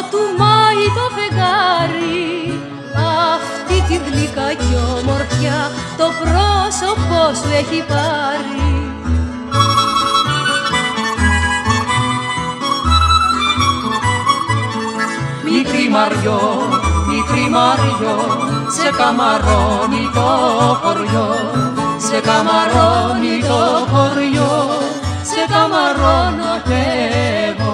του Μάη το φεγγάρι, αυτή τη γλυκά κι ομορφιά το πρόσωπό σου έχει πάρει. Μικρή Μαριό, σε καμαρώνει το χωριό, σε καμαρώνει το χωριό, σε καμαρώνω κι εγώ.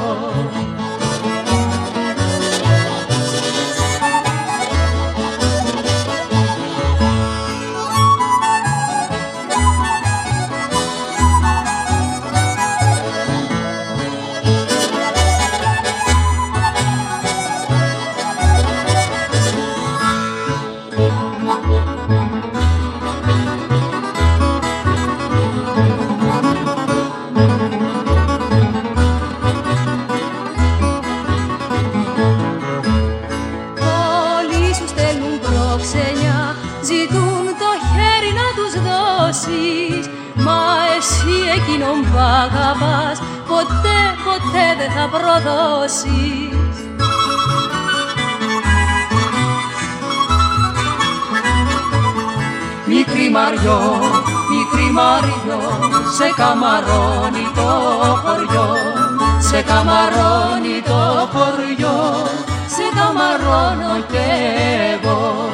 Εκείνον που αγαπάς ποτέ δεν θα προδώσεις. Μικρή Μαριό, σε καμαρώνει το χωριό, σε καμαρώνει το χωριό, σε καμαρώνω κι εγώ.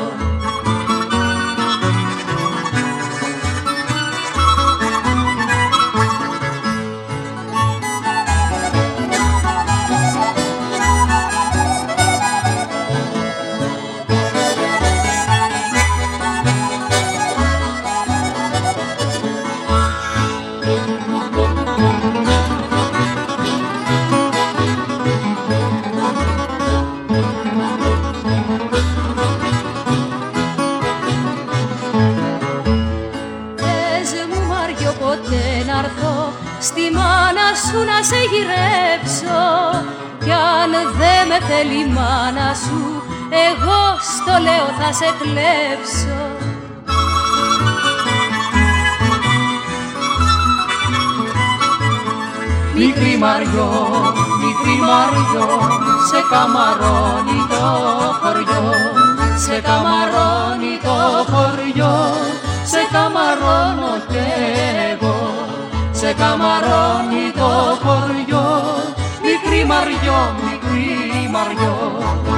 Στη μάνα σου να σε γυρέψω, κι αν δεν με θέλει η μάνα σου, εγώ στο λέω θα σε κλέψω. Μικρή Μαριό, σε καμαρώνει το χωριό, σε καμαρώνει το χωριό, σε καμαρώνω κι εγώ. Σε καμαρώνει το χωριό, μικρή Μαριό, μικρή Μαριό.